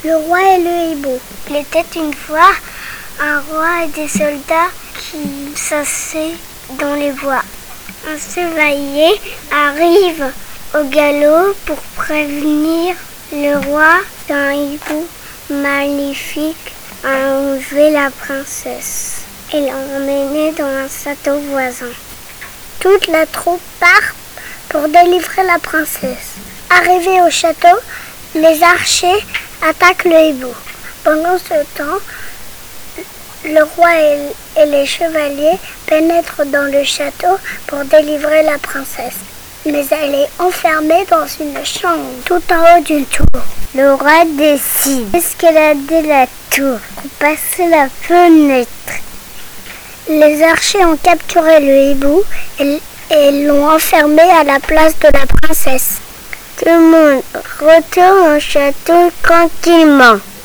Le roi et le hibou. Il était une fois un roi et des soldats qui s'assaient dans les bois. Un chevalier arrive au galop pour prévenir le roi qu'un hibou maléfique a enlevé la princesse et l'a emmenée dans un château voisin. Toute la troupe part pour délivrer la princesse. Arrivés au château, les archers attaquent le hibou. Pendant ce temps, le roi et les chevaliers pénètrent dans le château pour délivrer la princesse. Mais elle est enfermée dans une chambre tout en haut d'une tour. Le roi décide d'escalader la tour pour passer la fenêtre. Les archers ont capturé le hibou et l'ont enfermé à la place de la princesse. Tout le monde retourne au château tranquillement.